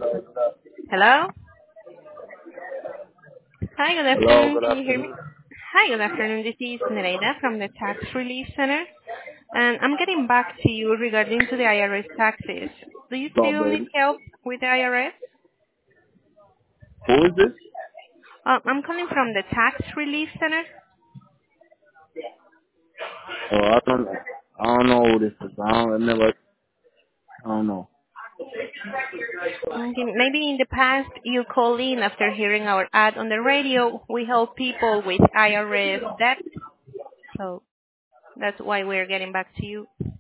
Hello? Hi, good Hello, afternoon. good Can you hear me? afternoon. Hi, good afternoon. This is Nereida from the Tax Relief Center, and I'm getting back to you regarding to the IRS taxes. Do you What's up, still need baby? help with the IRS? Who is this? I'm calling from the Tax Relief Center. Oh, I don't know who this is. I don't know. Okay, maybe in the past you called in after hearing our ad on the radio. We help people with IRS debt, so that's why we're getting back to you.